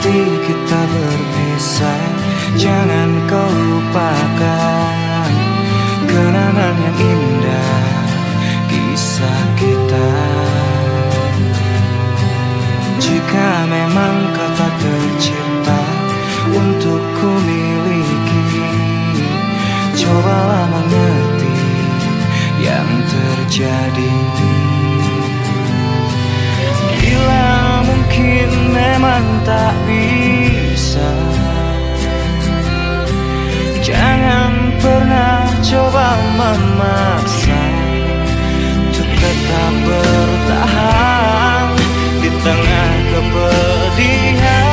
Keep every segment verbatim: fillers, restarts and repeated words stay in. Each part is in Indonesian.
nanti kita berpisah, jangan kau lupakan kenangan yang indah, kisah kita. Jika memang kau tak tercipta untuk ku miliki, cobalah mengerti yang terjadi. Bila mungkin memang tak bisa, jangan pernah coba memaksa untuk tetap bertahan di tengah kepedihan.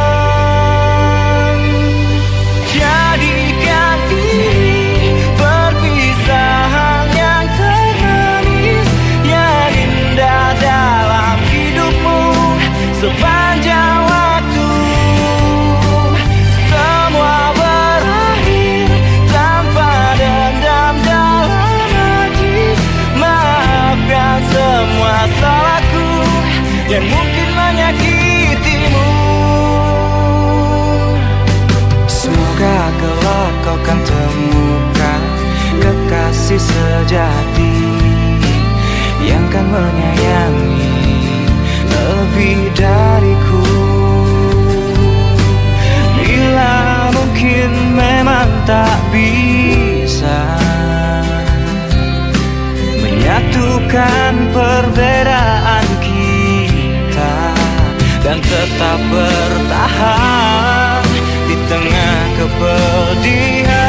Jadikan ini perpisahan yang termanis, yang indah dalam hidupmu sepanjang waktu. Semua berakhir tanpa dendam dalam hati. Maafkan semua salahku yang mungkin menyakitimu. Semoga kelak kau kan temukan kekasih sejati yang kan menyayangi lebih dariku. Bila mungkin memang tak bisa menyatukan perbedaan kita dan tetap bertahan di tengah kepedihan.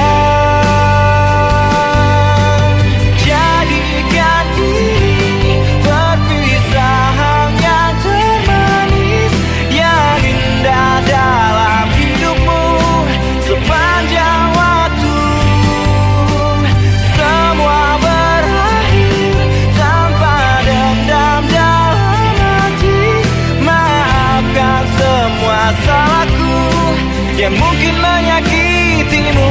Jadikan ini perpisahan yang termanis, yang indah dalam hidupmu sepanjang waktu. Semua berakhir tanpa dendam dalam hati. Maafkan semua salahku yang mungkin menyakitimu.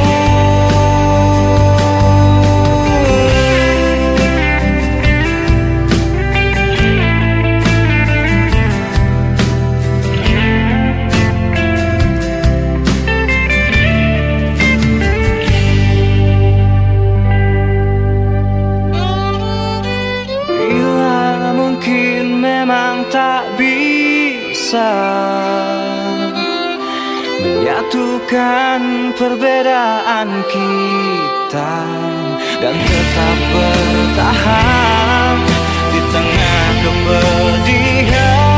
Bila mungkin memang tak bisa menyatukan perbedaan kita dan tetap bertahan di tengah kepedihan.